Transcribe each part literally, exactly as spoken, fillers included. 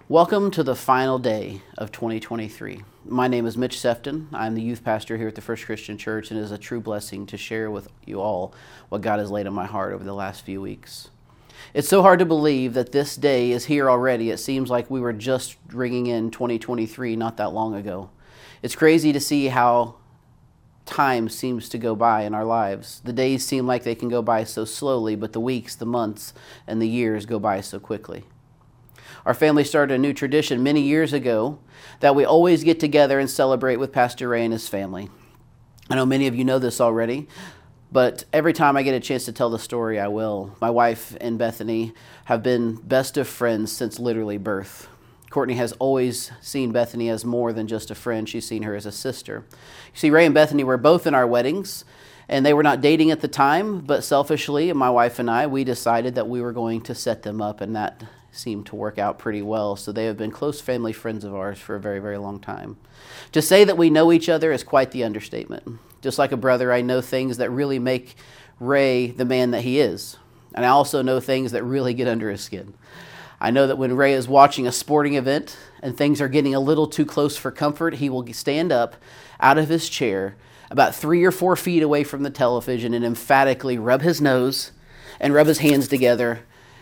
Welcome to the final day of twenty twenty-three. My name is Mitch Sefton. I'm the youth pastor here at the First Christian Church, and it is a true blessing to share with you all what God has laid on my heart over the last few weeks. It's so hard to believe that this day is here already. It seems like we were just ringing in twenty twenty-three not that long ago. It's crazy to see how time seems to go by in our lives. The days seem like they can go by so slowly, but the weeks, the months, and the years go by so quickly. Our family started a new tradition many years ago that we always get together and celebrate with Pastor Ray and his family. I know many of you know this already, but every time I get a chance to tell the story, I will. My wife and Bethany have been best of friends since literally birth. Courtney has always seen Bethany as more than just a friend. She's seen her as a sister. You see, Ray and Bethany were both in our weddings, and they were not dating at the time, but selfishly, my wife and I, we decided that we were going to set them up, and that seemed to work out pretty well. So they have been close family friends of ours for a very, very long time. To say that we know each other is quite the understatement. Just like a brother, I know things that really make Ray the man that he is. And I also know things that really get under his skin. I know that when Ray is watching a sporting event and things are getting a little too close for comfort, he will stand up out of his chair about three or four feet away from the television and emphatically rub his nose and rub his hands together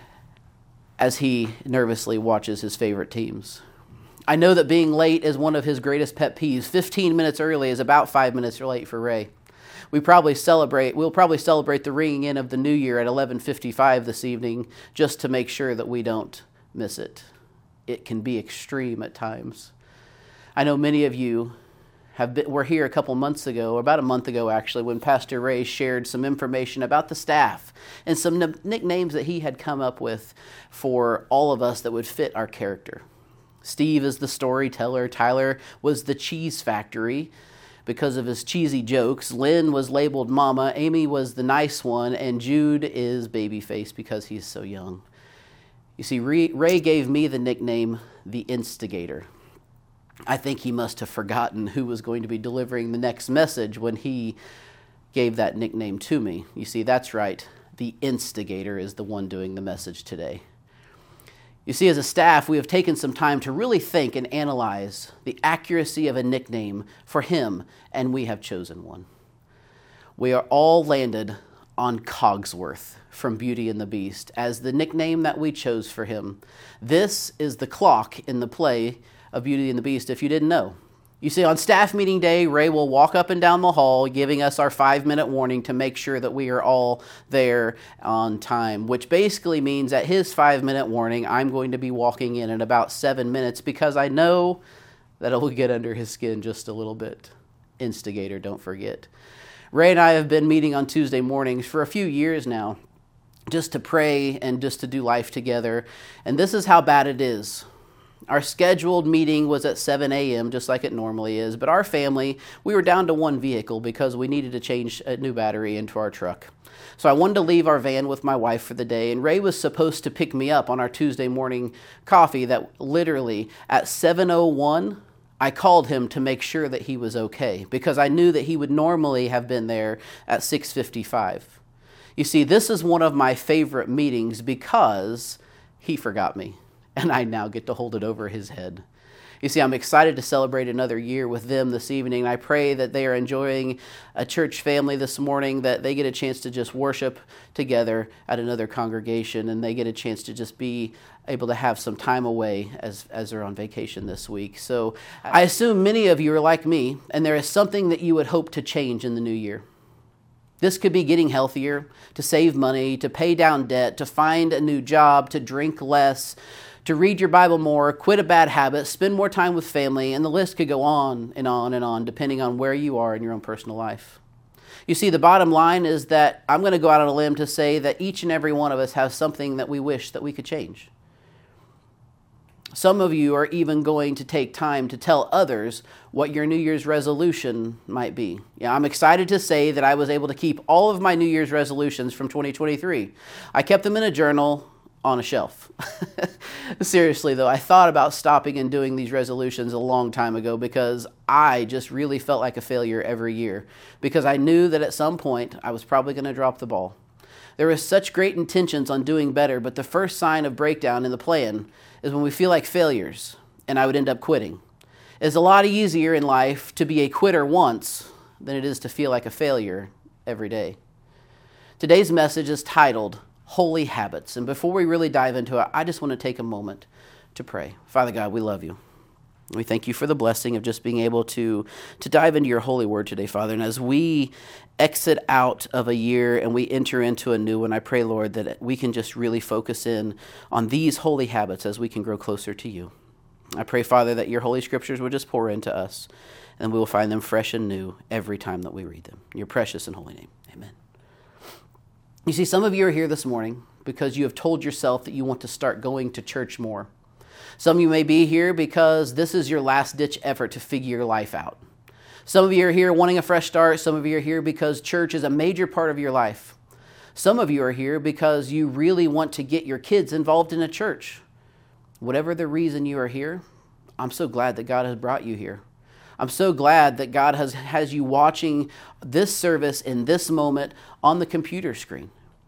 as he nervously watches his favorite teams. I know that being late is one of his greatest pet peeves. fifteen minutes early is about five minutes late for Ray. We probably celebrate, we'll probably celebrate the ringing in of the new year at eleven fifty-five this evening just to make sure that we don't miss it. It can be extreme at times. I know many of you have been, were here a couple months ago, or about a month ago actually, when Pastor Ray shared some information about the staff and some n- nicknames that he had come up with for all of us that would fit our character. Steve is the storyteller. Tyler was the cheese factory because of his cheesy jokes. Lynn was labeled Mama. Amy was the nice one. And Jude is Babyface because he's so young. You see, Ray gave me the nickname the Instigator. I think he must have forgotten who was going to be delivering the next message when he gave that nickname to me. You see, that's right. The Instigator is the one doing the message today. You see, as a staff, we have taken some time to really think and analyze the accuracy of a nickname for him, and we have chosen one. We are all landed on Cogsworth from Beauty and the Beast as the nickname that we chose for him. This is the clock in the play of Beauty and the Beast, if you didn't know. You see, on staff meeting day, Ray will walk up and down the hall giving us our five-minute warning to make sure that we are all there on time, which basically means at his five-minute warning, I'm going to be walking in in about seven minutes because I know that it will get under his skin just a little bit. Instigator, don't forget. Ray and I have been meeting on Tuesday mornings for a few years now just to pray and just to do life together, and this is how bad it is. Our scheduled meeting was at seven a.m., just like it normally is, but our family, we were down to one vehicle because we needed to change a new battery into our truck. So I wanted to leave our van with my wife for the day, and Ray was supposed to pick me up on our Tuesday morning coffee that literally at seven oh one, I called him to make sure that he was okay because I knew that he would normally have been there at six fifty-five. You see, this is one of my favorite meetings because he forgot me. And I now get to hold it over his head. You see, I'm excited to celebrate another year with them this evening. I pray that they are enjoying a church family this morning, that they get a chance to just worship together at another congregation, and they get a chance to just be able to have some time away as, as they're on vacation this week. So I assume many of you are like me, and there is something that you would hope to change in the new year. This could be getting healthier, to save money, to pay down debt, to find a new job, to drink less, to read your Bible more, quit a bad habit, spend more time with family, and the list could go on and on and on, depending on where you are in your own personal life. You see, the bottom line is that I'm going to go out on a limb to say that each and every one of us has something that we wish that we could change. Some of you are even going to take time to tell others what your New Year's resolution might be. Yeah, I'm excited to say that I was able to keep all of my New Year's resolutions from twenty twenty-three. I kept them in a journal on a shelf. Seriously, though, I thought about stopping and doing these resolutions a long time ago because I just really felt like a failure every year because I knew that at some point I was probably going to drop the ball. There is such great intentions on doing better, but the first sign of breakdown in the plan is when we feel like failures, and I would end up quitting. It's a lot easier in life to be a quitter once than it is to feel like a failure every day. Today's message is titled Holy Habits, and before we really dive into it, I just want to take a moment to pray. Father God, we love you. We thank you for the blessing of just being able to, to dive into your holy word today, Father. And as we exit out of a year and we enter into a new one, I pray, Lord, that we can just really focus in on these holy habits as we can grow closer to you. I pray, Father, that your holy scriptures will just pour into us and we will find them fresh and new every time that we read them. In your precious and holy name, amen. You see, some of you are here this morning because you have told yourself that you want to start going to church more. Some of you may be here because this is your last-ditch effort to figure your life out. Some of you are here wanting a fresh start. Some of you are here because church is a major part of your life. Some of you are here because you really want to get your kids involved in a church. Whatever the reason you are here, I'm so glad that God has brought you here. I'm so glad that God has, has you watching this service in this moment on the computer screen.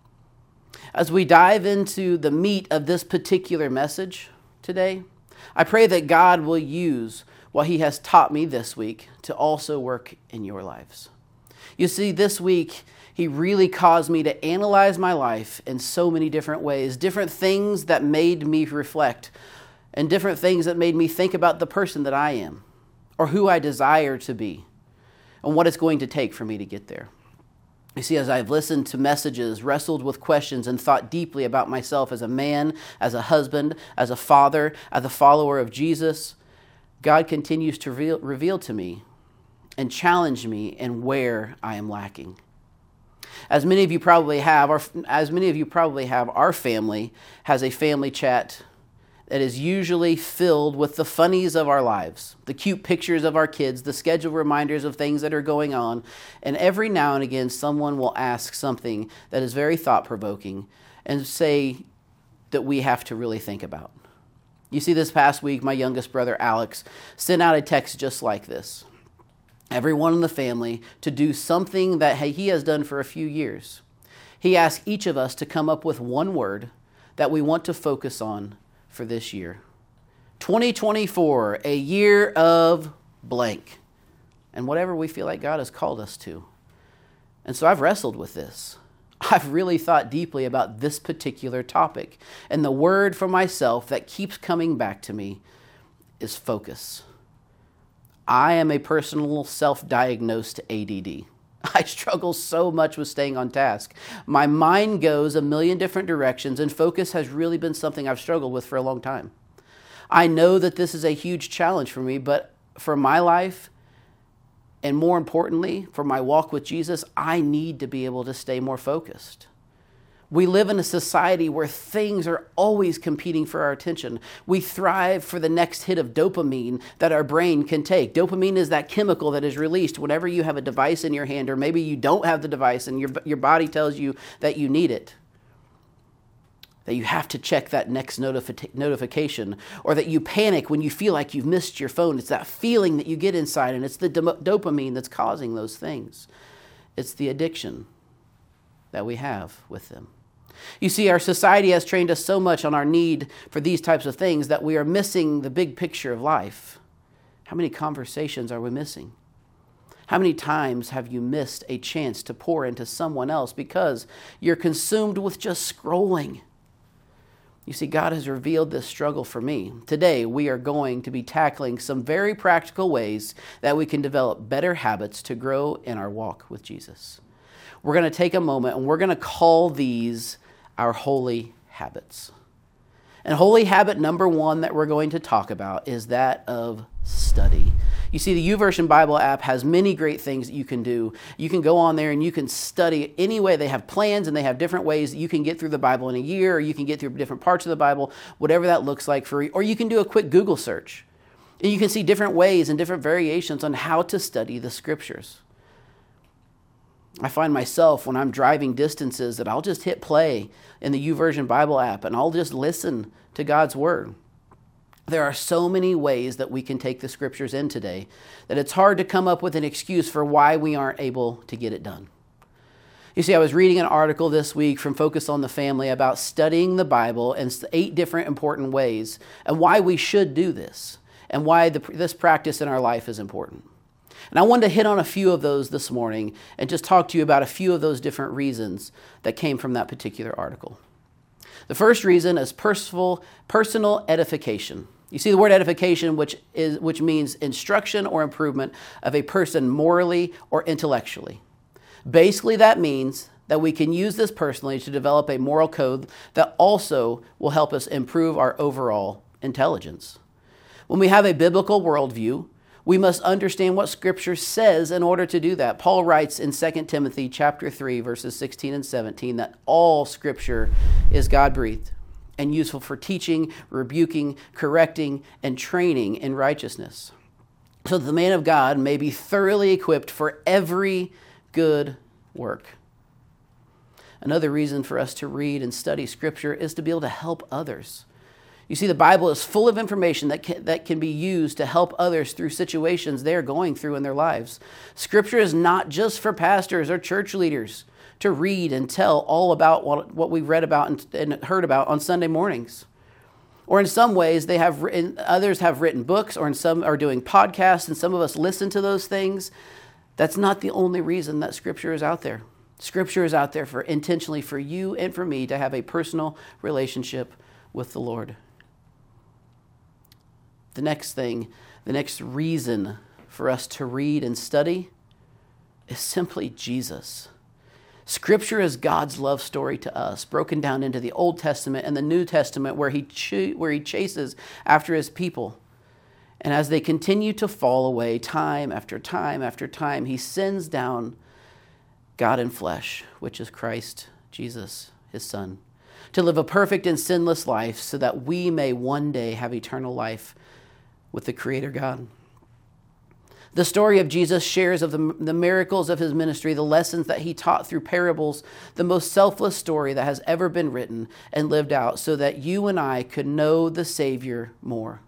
As we dive into the meat of this particular message today, I pray that God will use what he has taught me this week to also work in your lives. You see, this week, he really caused me to analyze my life in so many different ways, different things that made me reflect, and different things that made me think about the person that I am, or who I desire to be, and what it's going to take for me to get there. You see, as I've listened to messages, wrestled with questions, and thought deeply about myself as a man, as a husband, as a father, as a follower of Jesus, God continues to reveal, reveal to me and challenge me in where I am lacking. As many of you probably have, our, as many of you probably have, our family has a family chat that is usually filled with the funnies of our lives, the cute pictures of our kids, the scheduled reminders of things that are going on, and every now and again someone will ask something that is very thought-provoking and say that we have to really think about. You see, this past week, my youngest brother, Alex, sent out a text just like this. Everyone in the family to do something that he has done for a few years. He asked each of us to come up with one word that we want to focus on for this year. twenty twenty-four, a year of blank. And whatever we feel like God has called us to. And so I've wrestled with this. I've really thought deeply about this particular topic. And the word for myself that keeps coming back to me is focus. I am a personal self-diagnosed A D D. I struggle so much with staying on task. My mind goes a million different directions, and focus has really been something I've struggled with for a long time. I know that this is a huge challenge for me, but for my life, and more importantly, for my walk with Jesus, I need to be able to stay more focused. We live in a society where things are always competing for our attention. We thrive for the next hit of dopamine that our brain can take. Dopamine is that chemical that is released whenever you have a device in your hand, or maybe you don't have the device and your, your body tells you that you need it, that you have to check that next notifi- notification, or that you panic when you feel like you've missed your phone. It's that feeling that you get inside, and it's the do- dopamine that's causing those things. It's the addiction that we have with them. You see, our society has trained us so much on our need for these types of things that we are missing the big picture of life. How many conversations are we missing? How many times have you missed a chance to pour into someone else because you're consumed with just scrolling? You see, God has revealed this struggle for me. Today, we are going to be tackling some very practical ways that we can develop better habits to grow in our walk with Jesus. We're going to take a moment and we're going to call these our holy habits. And holy habit number one that we're going to talk about is that of study. You see, the YouVersion Bible app has many great things that you can do. You can go on there and you can study any way. They have plans and they have different ways that you can get through the Bible in a year, or you can get through different parts of the Bible, whatever that looks like for you. Or you can do a quick Google search. And you can see different ways and different variations on how to study the scriptures. I find myself when I'm driving distances that I'll just hit play in the YouVersion Bible app and I'll just listen to God's Word. There are so many ways that we can take the scriptures in today that it's hard to come up with an excuse for why we aren't able to get it done. You see, I was reading an article this week from Focus on the Family about studying the Bible in eight different important ways and why we should do this and why the, this practice in our life is important. And I wanted to hit on a few of those this morning and just talk to you about a few of those different reasons that came from that particular article. The first reason is personal, personal edification. You see the word edification, which is which means instruction or improvement of a person morally or intellectually. Basically, that means that we can use this personally to develop a moral code that also will help us improve our overall intelligence. When we have a biblical worldview, we must understand what Scripture says in order to do that. Paul writes in Second Timothy chapter three, verses sixteen and seventeen, that all Scripture is God-breathed and useful for teaching, rebuking, correcting, and training in righteousness, so that the man of God may be thoroughly equipped for every good work. Another reason for us to read and study Scripture is to be able to help others. You see, the Bible is full of information that can, that can be used to help others through situations they're going through in their lives. Scripture is not just for pastors or church leaders to read and tell all about what, what we've read about and, and heard about on Sunday mornings. Or in some ways, they have written, others have written books, or in some are doing podcasts, and some of us listen to those things. That's not the only reason that Scripture is out there. Scripture is out there for intentionally for you and for me to have a personal relationship with the Lord. The next thing, the next reason for us to read and study is simply Jesus. Scripture is God's love story to us, broken down into the Old Testament and the New Testament, where he ch- where he chases after his people. And as they continue to fall away time after time after time, he sends down God in flesh, which is Christ Jesus, his Son, to live a perfect and sinless life so that we may one day have eternal life with the Creator God. The story of Jesus shares of the, the miracles of his ministry, the lessons that he taught through parables, the most selfless story that has ever been written and lived out, so that you and I could know the Savior more.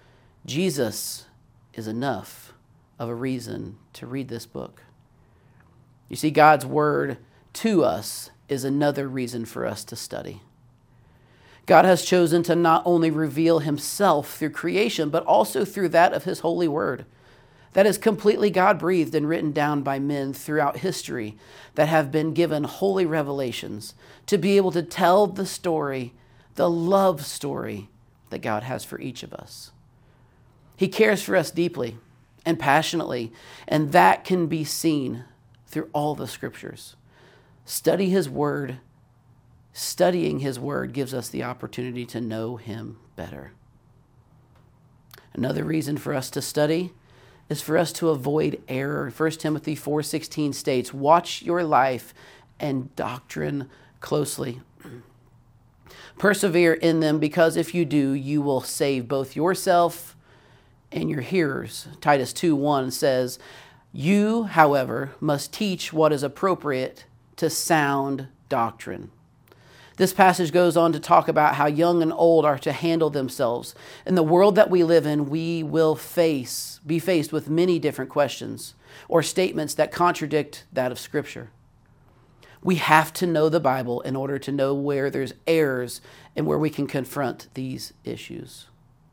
Jesus is enough of a reason to read this book. You see, God's word to us is another reason for us to study. God has chosen to not only reveal himself through creation, but also through that of his holy word. That is completely God-breathed and written down by men throughout history that have been given holy revelations to be able to tell the story, the love story that God has for each of us. He cares for us deeply and passionately, and that can be seen through all the Scriptures. Study his word. Studying his word gives us the opportunity to know him better. Another reason for us to study is for us to avoid error. First Timothy four sixteen states, "Watch your life and doctrine closely. Persevere in them, because if you do, you will save both yourself and your hearers." Titus two one says, "You, however, must teach what is appropriate to sound doctrine." This passage goes on to talk about how young and old are to handle themselves. In the world that we live in, we will face, be faced with many different questions or statements that contradict that of Scripture. We have to know the Bible in order to know where there's errors and where we can confront these issues.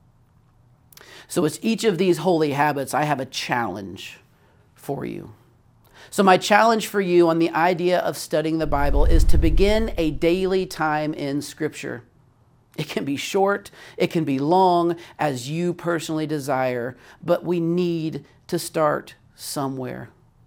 So it's each of these holy habits, I have a challenge for you. So my challenge for you on the idea of studying the Bible is to begin a daily time in Scripture. It can be short, it can be long, as you personally desire, but we need to start somewhere.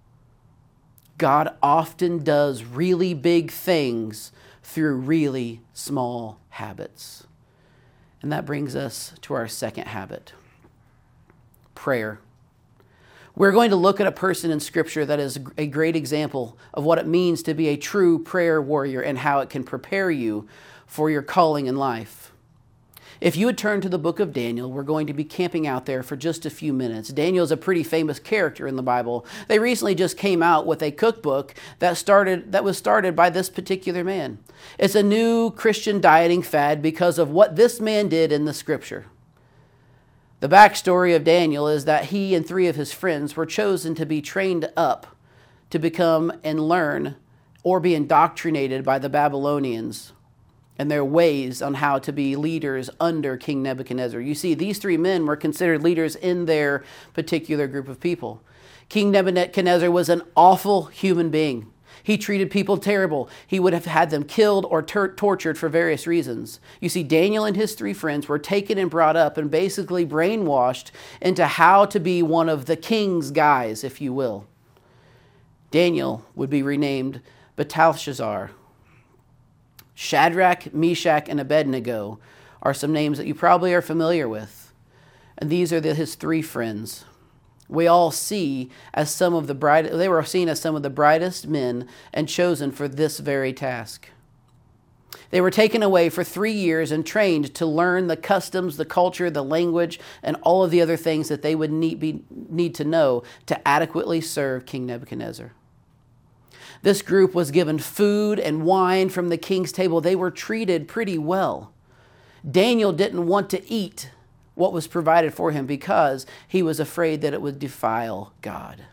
God often does really big things through really small habits. And that brings us to our second habit, prayer. We're going to look at a person in Scripture that is a great example of what it means to be a true prayer warrior and how it can prepare you for your calling in life. If you would turn to the book of Daniel, we're going to be camping out there for just a few minutes. Daniel is a pretty famous character in the Bible. They recently just came out with a cookbook that started that was started by this particular man. It's a new Christian dieting fad because of what this man did in the Scripture. The backstory of Daniel is that he and three of his friends were chosen to be trained up to become and learn or be indoctrinated by the Babylonians and their ways on how to be leaders under King Nebuchadnezzar. You see, these three men were considered leaders in their particular group of people. King Nebuchadnezzar was an awful human being. He treated people terrible. He would have had them killed or ter- tortured for various reasons. You see, Daniel and his three friends were taken and brought up and basically brainwashed into how to be one of the king's guys, if you will. Daniel would be renamed Belteshazzar. Shadrach, Meshach, and Abednego are some names that you probably are familiar with. And these are the, his three friends. We all see as some of the bright, they were seen as some of the brightest men and chosen for this very task. They were taken away for three years and trained to learn the customs, the culture, the language, and all of the other things that they would need, be, need to know to adequately serve King Nebuchadnezzar. This group was given food and wine from the king's table. They were treated pretty well. Daniel didn't want to eat what was provided for him because he was afraid that it would defile God.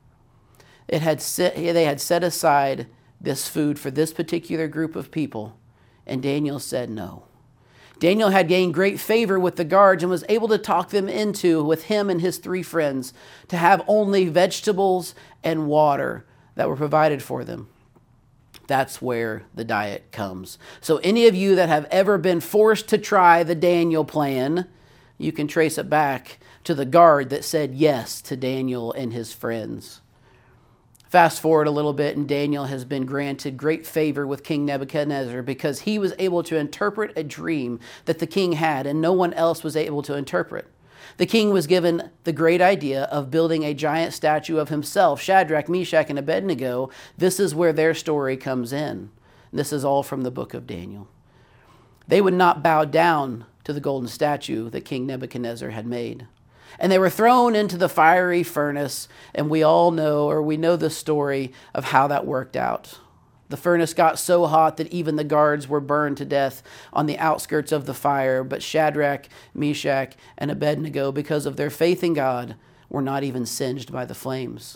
It had set, they had set aside this food for this particular group of people, and Daniel said no. Daniel had gained great favor with the guards and was able to talk them into, with him and his three friends, to have only vegetables and water that were provided for them. That's where the diet comes. So any of you that have ever been forced to try the Daniel plan, you can trace it back to the guard that said yes to Daniel and his friends. Fast forward a little bit, and Daniel has been granted great favor with King Nebuchadnezzar because he was able to interpret a dream that the king had and no one else was able to interpret. The king was given the great idea of building a giant statue of himself, Shadrach, Meshach, and Abednego. This is where their story comes in. This is all from the book of Daniel. They would not bow down to the golden statue that King Nebuchadnezzar had made. And they were thrown into the fiery furnace, and we all know, or we know the story of how that worked out. The furnace got so hot that even the guards were burned to death on the outskirts of the fire. But Shadrach, Meshach, and Abednego, because of their faith in God, were not even singed by the flames.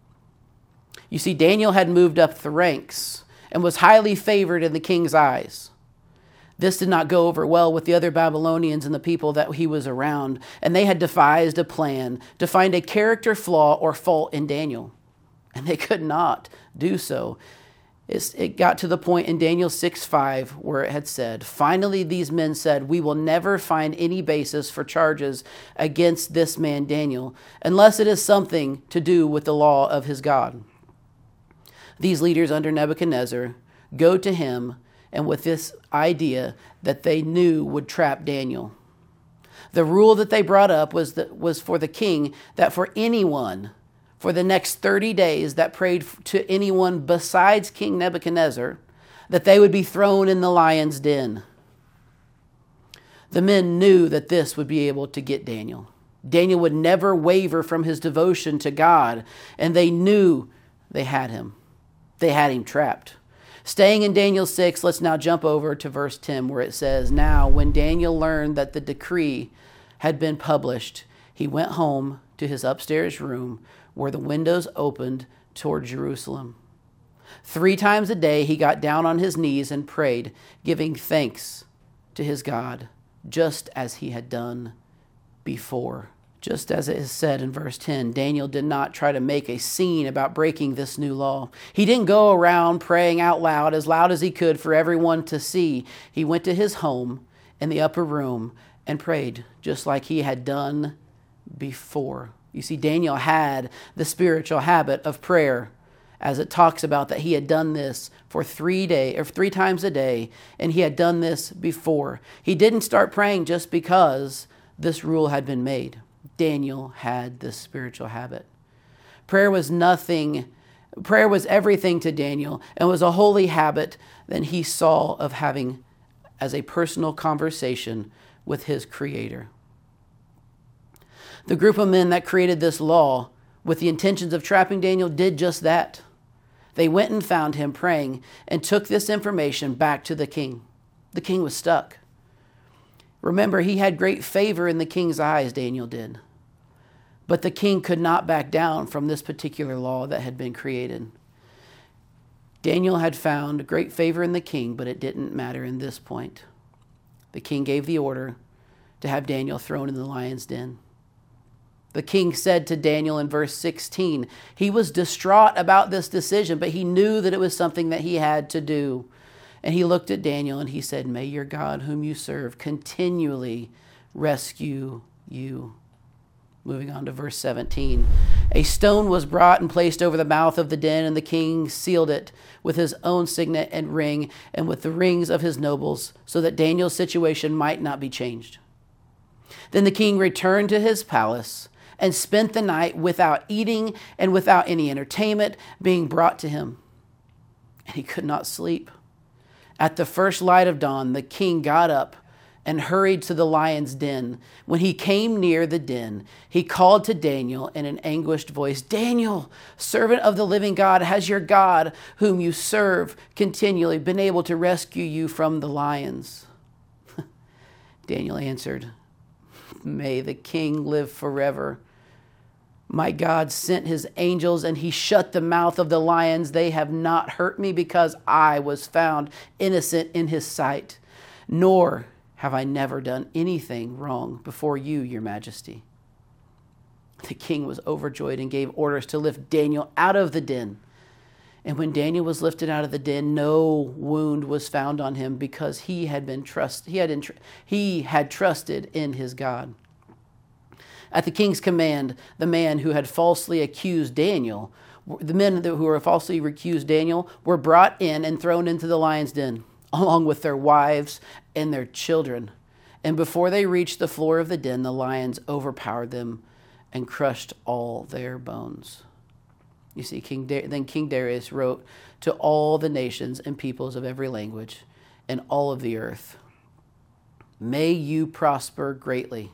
You see, Daniel had moved up the ranks and was highly favored in the king's eyes. This did not go over well with the other Babylonians and the people that he was around, and they had devised a plan to find a character flaw or fault in Daniel, and they could not do so. It got to the point in Daniel six five where it had said, "Finally these men said, we will never find any basis for charges against this man Daniel, unless it is something to do with the law of his God." These leaders under Nebuchadnezzar go to him and with this idea that they knew would trap Daniel. The rule that they brought up was that was for the king that for anyone for the next thirty days that prayed to anyone besides King Nebuchadnezzar, that they would be thrown in the lion's den. The men knew that this would be able to get Daniel. Daniel would never waver from his devotion to God, and they knew they had him. They had him trapped. Staying in Daniel six, let's now jump over to verse ten where it says, "Now when Daniel learned that the decree had been published, he went home to his upstairs room where the windows opened toward Jerusalem. Three times a day he got down on his knees and prayed, giving thanks to his God, just as he had done before." Just as it is said in verse ten, Daniel did not try to make a scene about breaking this new law. He didn't go around praying out loud, as loud as he could for everyone to see. He went to his home in the upper room and prayed, just like he had done before. You see, Daniel had the spiritual habit of prayer, as it talks about that he had done this for three day or three times a day, and he had done this before. He didn't start praying just because this rule had been made. Daniel had this spiritual habit. Prayer was nothing, prayer was everything to Daniel, and was a holy habit that he saw of having as a personal conversation with his Creator. The group of men that created this law with the intentions of trapping Daniel did just that. They went and found him praying and took this information back to the king. The king was stuck. Remember, he had great favor in the king's eyes, Daniel did. But the king could not back down from this particular law that had been created. Daniel had found great favor in the king, but it didn't matter in this point. The king gave the order to have Daniel thrown in the lion's den. The king said to Daniel in verse sixteen, he was distraught about this decision, but he knew that it was something that he had to do. And he looked at Daniel and he said, may your God whom you serve continually rescue you. Moving on to verse seventeen. A stone was brought and placed over the mouth of the den, and the king sealed it with his own signet and ring and with the rings of his nobles, so that Daniel's situation might not be changed. Then the king returned to his palace and spent the night without eating and without any entertainment being brought to him. And he could not sleep. At the first light of dawn, the king got up and hurried to the lion's den. When he came near the den, he called to Daniel in an anguished voice, Daniel, servant of the living God, has your God, whom you serve continually, been able to rescue you from the lions? Daniel answered, may the king live forever. My God sent his angels and he shut the mouth of the lions. They have not hurt me because I was found innocent in his sight, nor have I never done anything wrong before you, your majesty. The king was overjoyed and gave orders to lift Daniel out of the den. And when Daniel was lifted out of the den, no wound was found on him because he had been trust he had entr- he had trusted in his God. At the king's command, the man who had falsely accused Daniel, the men who were falsely accused Daniel, were brought in and thrown into the lion's den, along with their wives and their children. And before they reached the floor of the den, the lions overpowered them and crushed all their bones. You see, King da- then King Darius wrote to all the nations and peoples of every language and all of the earth, may you prosper greatly.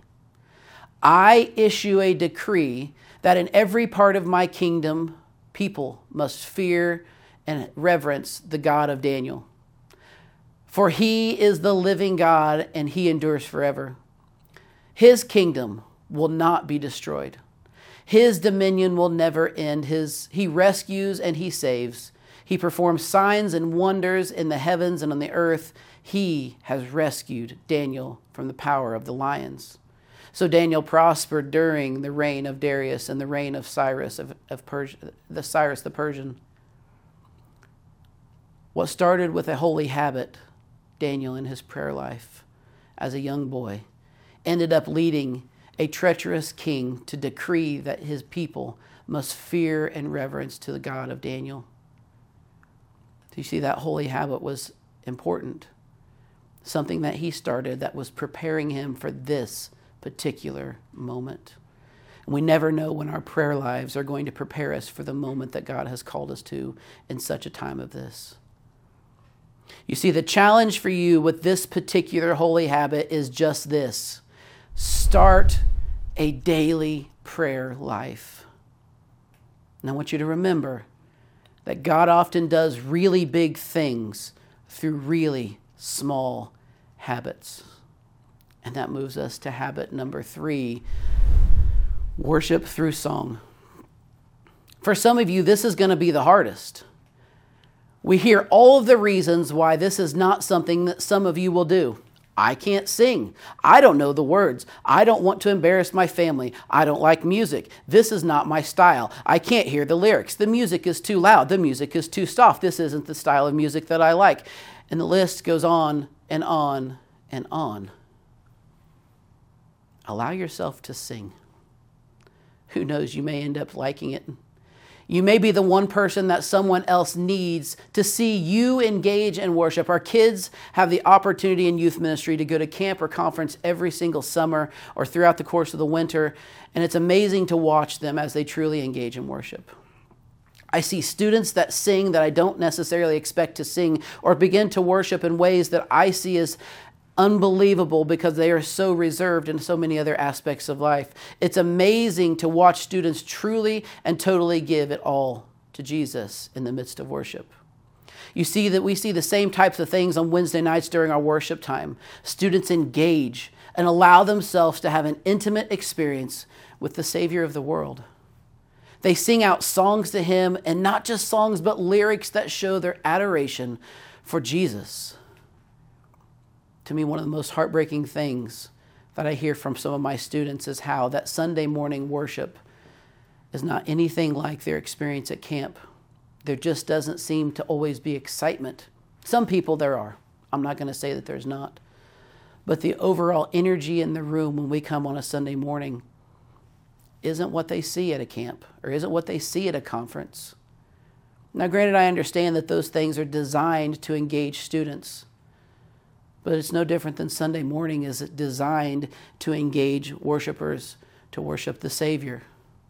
I issue a decree that in every part of my kingdom, people must fear and reverence the God of Daniel. For he is the living God and he endures forever. His kingdom will not be destroyed. His dominion will never end. His, he rescues and he saves. He performs signs and wonders in the heavens and on the earth. He has rescued Daniel from the power of the lions. So Daniel prospered during the reign of Darius and the reign of Cyrus of, of Persia, the Cyrus the Persian. What started with a holy habit, Daniel in his prayer life as a young boy, ended up leading a treacherous king to decree that his people must fear and reverence to the God of Daniel. So you see, that holy habit was important. Something that he started that was preparing him for this particular moment. And we never know when our prayer lives are going to prepare us for the moment that God has called us to in such a time of this. You see, the challenge for you with this particular holy habit is just this. Start a daily prayer life. And I want you to remember that God often does really big things through really small habits. And that moves us to habit number three, worship through song. For some of you, this is going to be the hardest. We hear all of the reasons why this is not something that some of you will do. I can't sing. I don't know the words. I don't want to embarrass my family. I don't like music. This is not my style. I can't hear the lyrics. The music is too loud. The music is too soft. This isn't the style of music that I like. And the list goes on and on and on. Allow yourself to sing. Who knows, you may end up liking it. You may be the one person that someone else needs to see you engage in worship. Our kids have the opportunity in youth ministry to go to camp or conference every single summer or throughout the course of the winter, and it's amazing to watch them as they truly engage in worship. I see students that sing that I don't necessarily expect to sing or begin to worship in ways that I see as unbelievable because they are so reserved in so many other aspects of life. It's amazing to watch students truly and totally give it all to Jesus in the midst of worship. You see that we see the same types of things on Wednesday nights during our worship time. Students engage and allow themselves to have an intimate experience with the Savior of the world. They sing out songs to him, and not just songs, but lyrics that show their adoration for Jesus. To me, one of the most heartbreaking things that I hear from some of my students is how that Sunday morning worship is not anything like their experience at camp. There just doesn't seem to always be excitement. Some people there are. I'm not going to say that there's not. But the overall energy in the room when we come on a Sunday morning isn't what they see at a camp or isn't what they see at a conference. Now, granted, I understand that those things are designed to engage students, but it's no different than Sunday morning is designed to engage worshipers to worship the Savior.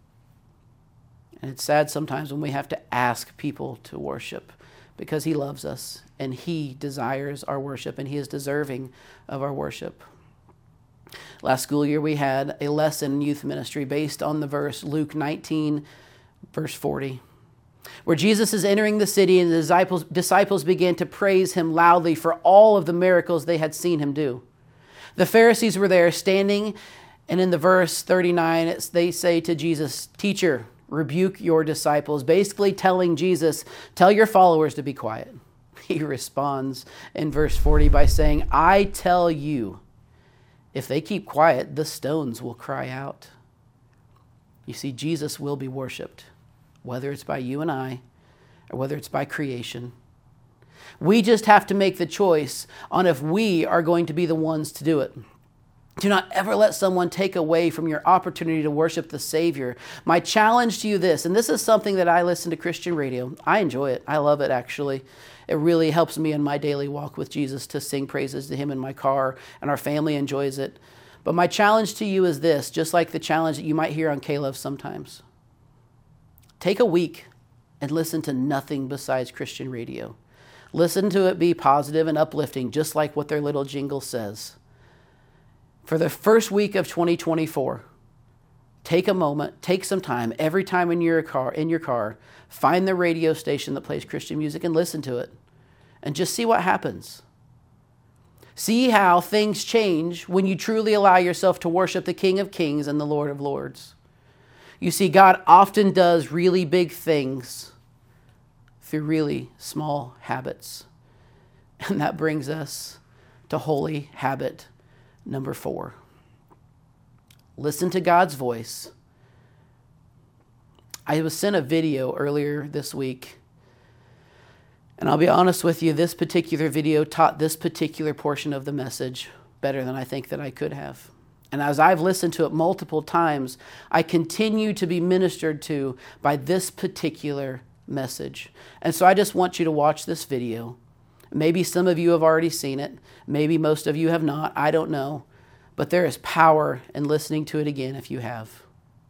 And it's sad sometimes when we have to ask people to worship because he loves us and he desires our worship and he is deserving of our worship. Last school year we had a lesson in youth ministry based on the verse Luke nineteen, verse forty, where Jesus is entering the city and the disciples, disciples began to praise him loudly for all of the miracles they had seen him do. The Pharisees were there standing, and in the verse thirty-nine it's, they say to Jesus, "Teacher, rebuke your disciples," basically telling Jesus, tell your followers to be quiet. He responds in verse forty by saying, "I tell you, if they keep quiet, the stones will cry out." You see, Jesus will be worshiped, whether it's by you and I, or whether it's by creation. We just have to make the choice on if we are going to be the ones to do it. Do not ever let someone take away from your opportunity to worship the Savior. My challenge to you this, and this is something that I listen to Christian radio. I enjoy it. I love it, actually. It really helps me in my daily walk with Jesus to sing praises to him in my car, and our family enjoys it. But my challenge to you is this, just like the challenge that you might hear on K-Love sometimes. Take a week and listen to nothing besides Christian radio. Listen to it be positive and uplifting, just like what their little jingle says. For the first week of twenty twenty-four, take a moment, take some time, every time in your car, in your car, find the radio station that plays Christian music and listen to it. And just see what happens. See how things change when you truly allow yourself to worship the King of Kings and the Lord of Lords. You see, God often does really big things through really small habits. And that brings us to holy habit number four. Listen to God's voice. I was sent a video earlier this week, and I'll be honest with you, this particular video taught this particular portion of the message better than I think that I could have. And as I've listened to it multiple times, I continue to be ministered to by this particular message. And so I just want you to watch this video. Maybe some of you have already seen it. Maybe most of you have not. I don't know. But there is power in listening to it again if you have.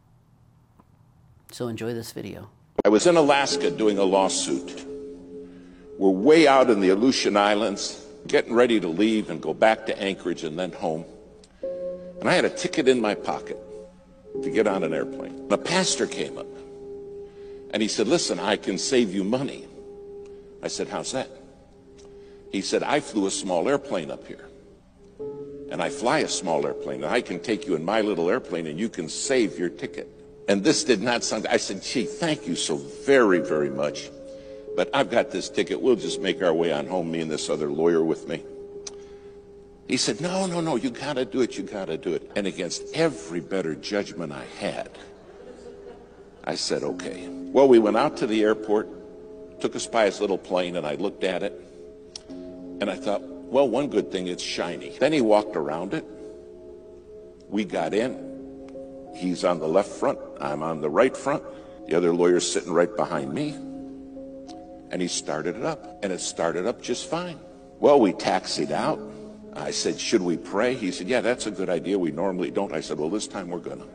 So enjoy this video. I was in Alaska doing a lawsuit. We're way out in the Aleutian Islands, getting ready to leave and go back to Anchorage and then home. And I had a ticket in my pocket to get on an airplane. The pastor came up and he said, "Listen, I can save you money." I said, "How's that?" He said, "I flew a small airplane up here. And I fly a small airplane, and I can take you in my little airplane, and you can save your ticket." And this did not sound, I said, "Gee, thank you so very, very much. But I've got this ticket. We'll just make our way on home, me and this other lawyer with me." He said, "No, no, no, you got to do it. You got to do it." And against every better judgment I had, I said, "Okay." Well, we went out to the airport, took us by his little plane, and I looked at it, and I thought, well, one good thing, it's shiny. Then he walked around it. We got in. He's on the left front. I'm on the right front. The other lawyer's sitting right behind me. And he started it up. And it started up just fine. Well, we taxied out. I said, "Should we pray?" He said, "Yeah, that's a good idea. We normally don't." I said, "Well, this time we're gonna."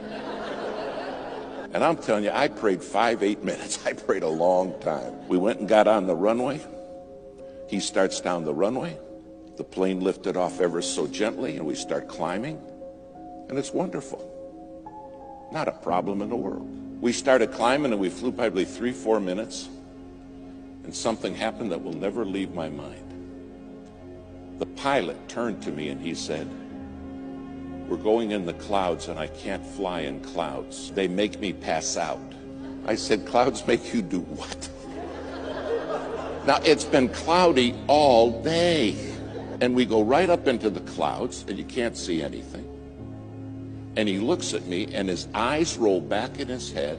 And I'm telling you, I prayed five, eight minutes. I prayed a long time. We went and got on the runway. He starts down the runway. The plane lifted off ever so gently, and we start climbing. And it's wonderful. Not a problem in the world. We started climbing, and we flew probably three, four minutes. And something happened that will never leave my mind. The pilot turned to me, and he said, "We're going in the clouds, and I can't fly in clouds. They make me pass out." I said, clouds make you do what? Now, it's been cloudy all day. And we go right up into the clouds, and you can't see anything. And he looks at me, and his eyes roll back in his head.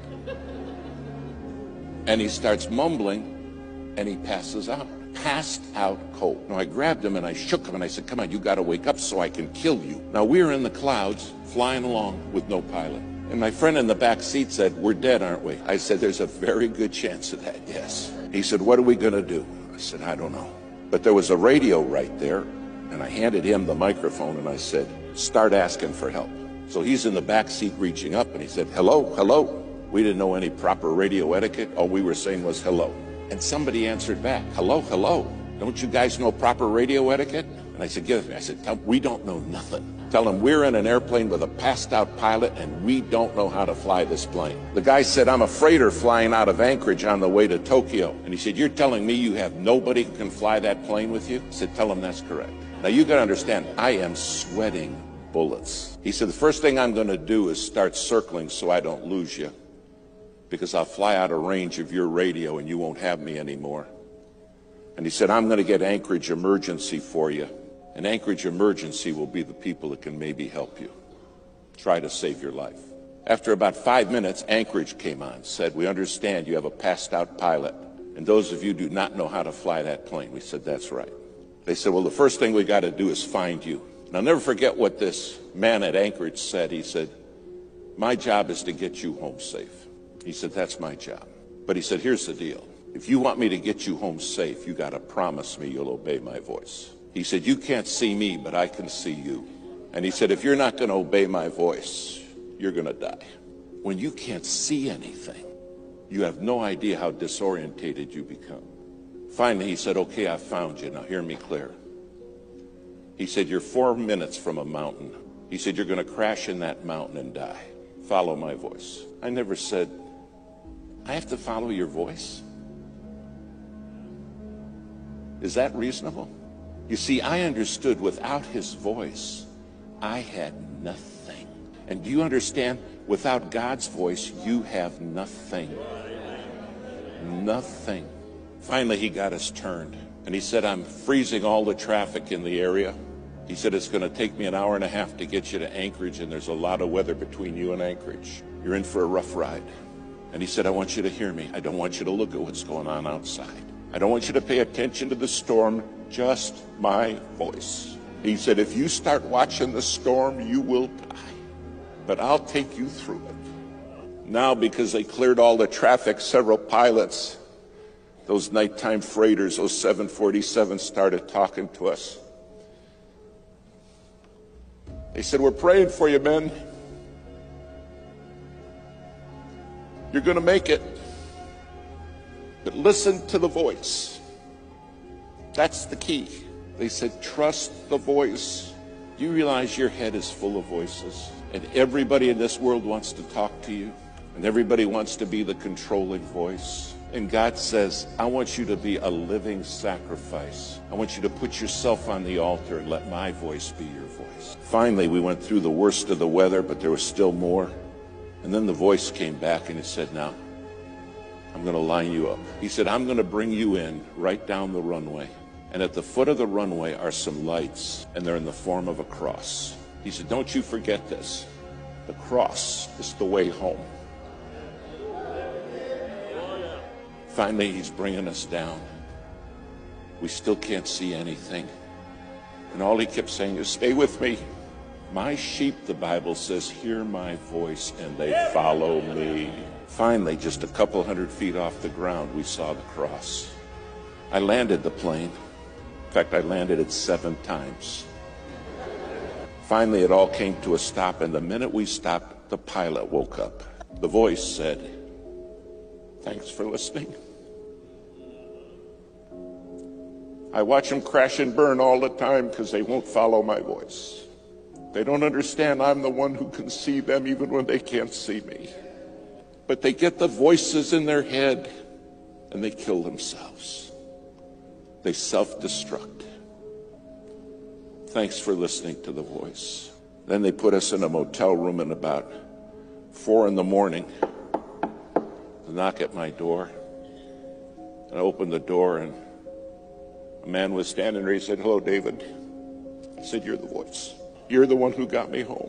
And he starts mumbling, and he passes out. Passed out cold. Now, I grabbed him, and I shook him, and I said, come on, you got to wake up so I can kill you. Now, we're in the clouds, flying along with no pilot. And my friend in the back seat said, we're dead, aren't we? I said, there's a very good chance of that, yes. He said, what are we going to do? I said, I don't know. But there was a radio right there, and I handed him the microphone, and I said, start asking for help. So he's in the back seat reaching up, and he said, hello, hello. We didn't know any proper radio etiquette. All we were saying was hello. And somebody answered back, hello, hello. Don't you guys know proper radio etiquette? And I said, give it me. I said, tell, we don't know nothing. Tell him we're in an airplane with a passed-out pilot, and we don't know how to fly this plane. The guy said, I'm a freighter flying out of Anchorage on the way to Tokyo. And he said, you're telling me you have nobody who can fly that plane with you? I said, tell him that's correct. Now, you got to understand, I am sweating bullets. He said, the first thing I'm going to do is start circling so I don't lose you, because I'll fly out of range of your radio and you won't have me anymore. And he said, I'm going to get Anchorage Emergency for you. And Anchorage Emergency will be the people that can maybe help you. Try to save your life. After about five minutes, Anchorage came on, said, we understand you have a passed out pilot, and those of you do not know how to fly that plane. We said, that's right. They said, well, the first thing we got to do is find you. And I'll never forget what this man at Anchorage said. He said, my job is to get you home safe. He said, that's my job. But he said, here's the deal. If you want me to get you home safe, you got to promise me you'll obey my voice. He said, you can't see me, but I can see you. And he said, if you're not going to obey my voice, you're going to die. When you can't see anything, you have no idea how disorientated you become. Finally, he said, okay, I found you. Now hear me clear. He said, you're four minutes from a mountain. He said, you're going to crash in that mountain and die. Follow my voice. I never said, I have to follow your voice? Is that reasonable? You see, I understood without his voice, I had nothing. And do you understand? Without God's voice, you have nothing. Nothing. Finally, he got us turned. And he said, I'm freezing all the traffic in the area. He said, it's going to take me an hour and a half to get you to Anchorage, and there's a lot of weather between you and Anchorage. You're in for a rough ride. And he said, I want you to hear me. I don't want you to look at what's going on outside. I don't want you to pay attention to the storm, just my voice. He said, if you start watching the storm, you will die. But I'll take you through it. Now, because they cleared all the traffic, several pilots, those nighttime freighters, those seven forty-sevens, started talking to us. They said, we're praying for you, men. You're going to make it. But listen to the voice. That's the key. They said, trust the voice. Do you realize your head is full of voices? And everybody in this world wants to talk to you. And everybody wants to be the controlling voice. And God says, I want you to be a living sacrifice. I want you to put yourself on the altar and let my voice be your voice. Finally, we went through the worst of the weather, but there was still more. And then the voice came back and it said, now, I'm going to line you up. He said, I'm going to bring you in right down the runway. And at the foot of the runway are some lights, and they're in the form of a cross. He said, don't you forget this. The cross is the way home. Finally, he's bringing us down. We still can't see anything. And all he kept saying is, stay with me. My sheep, the Bible says, hear my voice and they follow me. Finally, just a couple hundred feet off the ground, we saw the cross. I landed the plane. In fact, I landed it seven times. Finally, it all came to a stop, and the minute we stopped, the pilot woke up. The voice said, thanks for listening. I watch them crash and burn all the time because they won't follow my voice. They don't understand I'm the one who can see them even when they can't see me. But they get the voices in their head and they kill themselves. They self-destruct. Thanks for listening to the voice. Then they put us in a motel room at about four in the morning. knock at my door. And I opened the door, and a man was standing there. He said, "Hello, David." I said, "You're the voice. You're the one who got me home."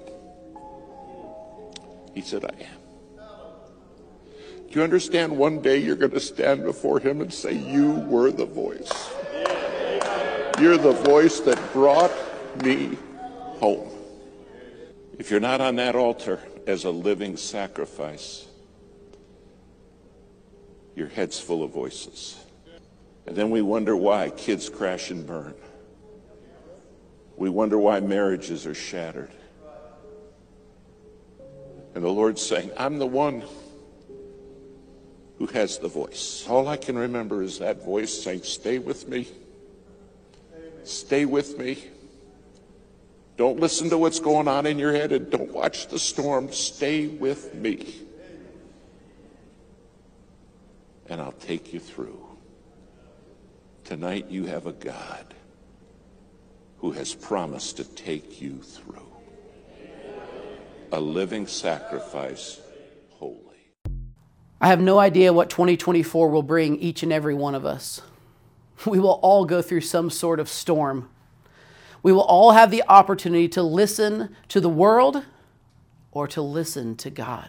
He said, "I am." Do you understand one day you're going to stand before him and say, "You were the voice. You're the voice that brought me home." If you're not on that altar as a living sacrifice, your head's full of voices. And then we wonder why kids crash and burn. We wonder why marriages are shattered. And the Lord's saying, I'm the one who has the voice. All I can remember is that voice saying, "Stay with me. Stay with me. Don't listen to what's going on in your head and don't watch the storm. Stay with me. And I'll take you through." Tonight you have a God who has promised to take you through. A living sacrifice, holy. I have no idea what twenty twenty-four will bring each and every one of us. We will all go through some sort of storm. We will all have the opportunity to listen to the world or to listen to God.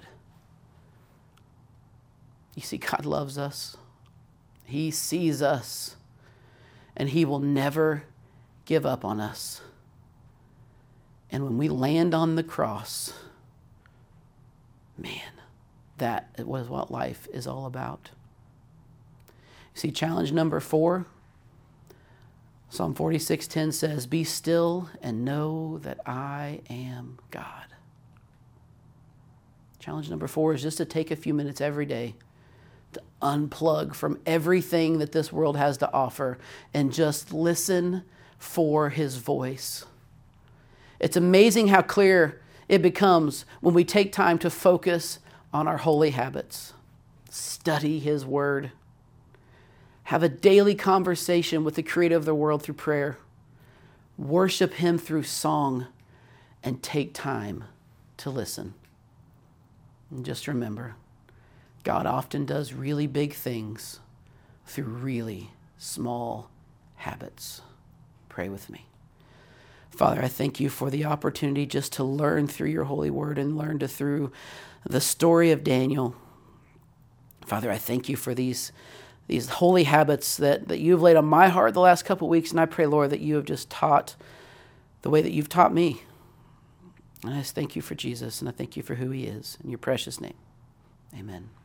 You see, God loves us. He sees us. And He will never give up on us. And when we land on the cross, man, that was what life is all about. You see, challenge number four, Psalm forty-six ten says, "Be still and know that I am God." Challenge number four is just to take a few minutes every day to unplug from everything that this world has to offer and just listen for His voice. It's amazing how clear it becomes when we take time to focus on our holy habits, study His Word, have a daily conversation with the Creator of the world through prayer, worship Him through song, and take time to listen. And just remember, God often does really big things through really small habits. Pray with me. Father, I thank You for the opportunity just to learn through Your holy word and learn to through the story of Daniel. Father, I thank You for these, these holy habits that, that You've laid on my heart the last couple of weeks, and I pray, Lord, that You have just taught the way that You've taught me. And I just thank You for Jesus, and I thank You for who He is. In Your precious name, amen.